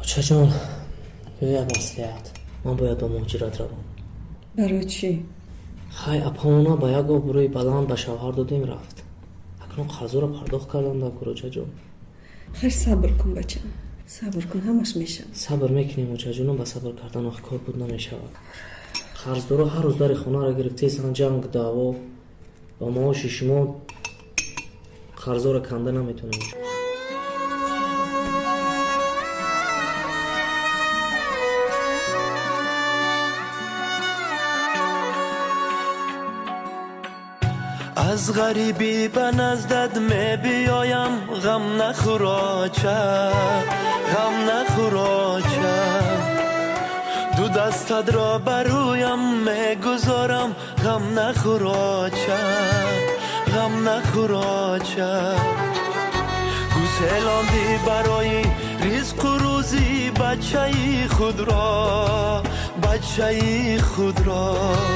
آچه جان یک مسئولیت من باید با مهاجرت روم. برای چی؟ خی اپامونا با یک آبروی بلند به شوهر دادیم رفت. اکنون قرضو را پرداخت کردم در کروچه جان. خیر صبر کن بچم، صبر کن، همش میشه. صبر میکنیم اوچه جانم، با صبر کردن آخی کار بود نمیشود. قرضدارا هر روز در خانه را گرفته ایستن، جنگ دعوا با معاش شما قرضا را کنده نمیتونیم. از غریبی به نزدت می بیایم، غم نخورا چه، غم نخورا چه. دو دستت را برویم می گذارم، غم نخورا چه، غم نخورا چه. گسلاندی برای رزق و روزی بچه خود را، بچه خود را.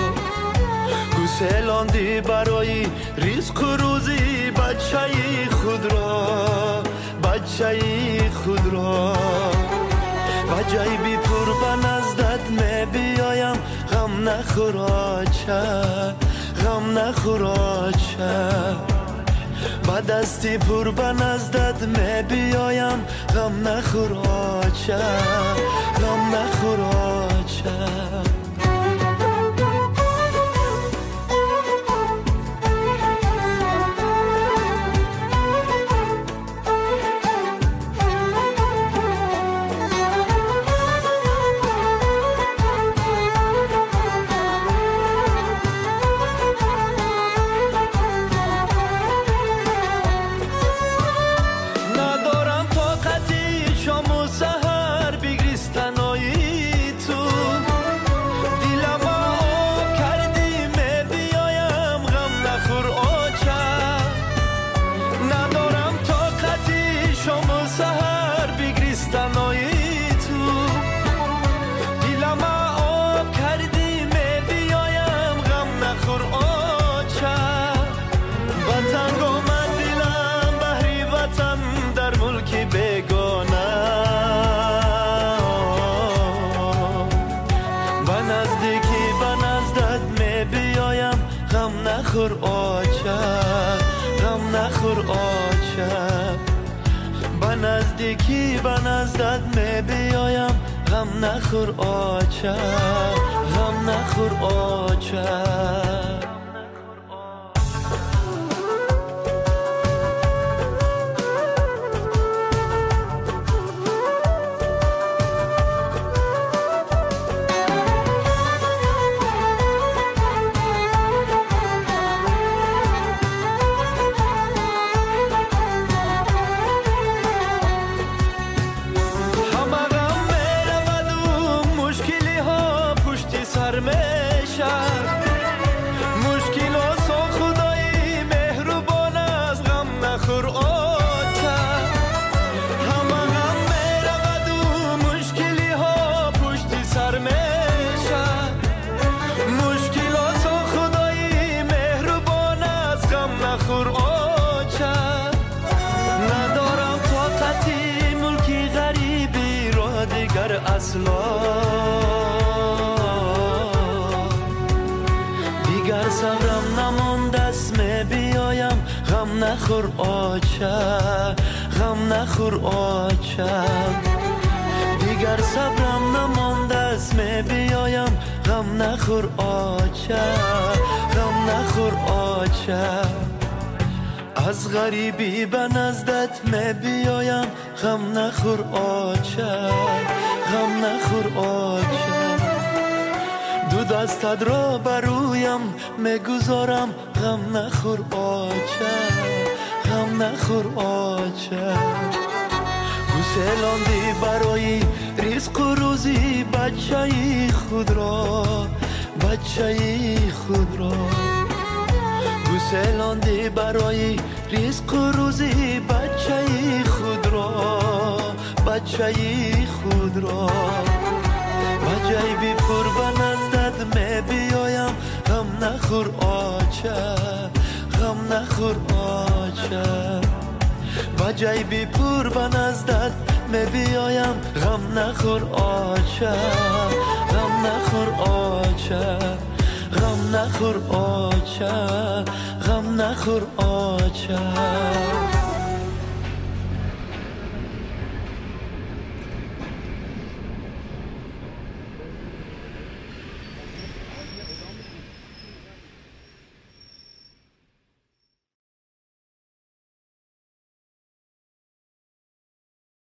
گسلاندی برای رزق و روزی بچه خود را، بچه خود را. و جیبی پر به نزدت می بیایم، غم نخورا چه، غم نخورا چه. با دستی پر به نزدت می بیایم، غم نخورا چه، غم نخورا چه. نخور آچه، غم نخور آچه. به نزدیکی به نزدت می بیایم، غم نخور آچه، غم نخور آچه. دیگر صبرم نماند است می بیایم، غم نخور آچه، غم نخور آچه. دیگر صبرم نماند است می بیایم، غم نخور آچه، غم نخور آچه. از غریبی به نزدت می بیایم، غم نخور آچه، غم نخور آچه. دو دستت را برویم می گذارم، غم نخور آچه، غم نخور آچه. گسلاندی برای رزق و روزی بچه خود را، بچه خود را. گسلاندی برای رزق و روزی بچه خود را، بچه خود را. و جیبی پر به نزدت می بیایم، غم نخور آچه، غم نخور آچه. و جیبی پر به نزدت می بیایم غم نخور آچه غم نخور آچه غم نخور آچه غم نخور آچه